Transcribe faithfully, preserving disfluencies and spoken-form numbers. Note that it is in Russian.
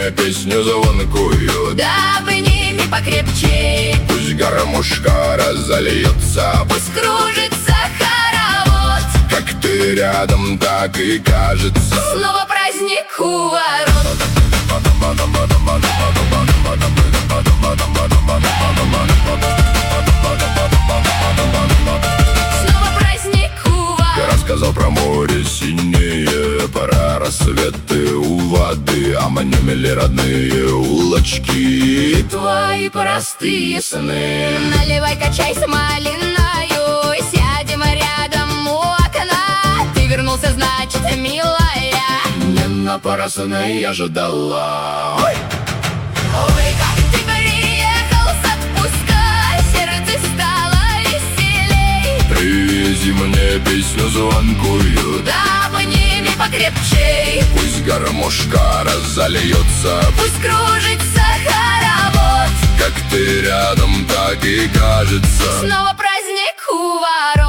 мне песню звонкую, да обними покрепче. Пусть гармошка разольется, пусть кружится хоровод. как ты рядом, так и кажется. Снова праздник у ворот. Снова праздник у ворот. Я рассказал про море синее, про рассветы у воды, а мне мили родные улочки, твои простые сны. Наливай, качайся малиною, сядем рядом у окна. Ты вернулся, значит, милая, не напрасно я ждала. Ой, Ой, как ты приехал с отпуска, сердце стало веселей. Привези мне песню звонкую, да обними покрепче. пусть гармошка разольется, пусть кружится хоровод. как ты рядом, так и кажется. Снова праздник у ворот.